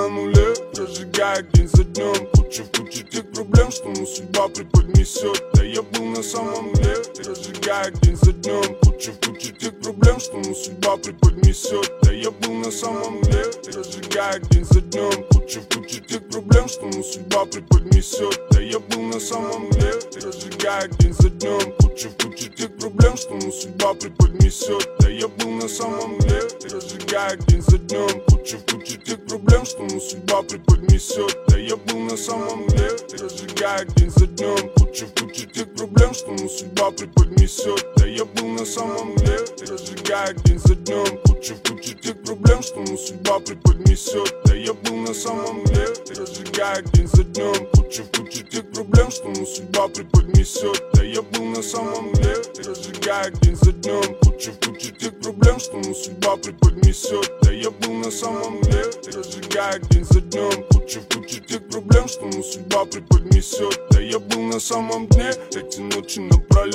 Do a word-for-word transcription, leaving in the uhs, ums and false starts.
на нуле, прожигая день за днем. Куча в куче тех проблем, что ну судьба преподнесет. Да я был на самом нуле, прожигая день за днем. Куча в куче тех проблем, что ну судьба преподнесет. Да я был на самом нуле, прожигая день за днем. Куча в куче тех проблем, что ну судьба преподнесет. Да я был на самом нуле, прожигая день за днем. Куча в куче тех проблем, что ну судьба преподнесет. Да я был на самом нуле, прожигая день за днем. Куча в куче тех проблем, что ну судьба преподнесет. Да я был на самом нуле, прожигая день за днем. Куча в куче тех проблем, что ну судьба преподнесет. Да я был на самом нуле, прожигая день за днем. Куча в куче тех проблем, что ну судьба преподнесет. Да я был на самом нуле, прожигая день за днем. Куча в куче тех проблем, что ну судьба преподнесет. Да я был на самом нуле, прожигая день за днем. Куча в куче тех проблем, что ну судьба преподнесет. Да я был на самом нуле, прожигая день за днем. Куча в куче тех проблем, что ну судьба преподнесет. Да я был на самом дне эти ночи напролет.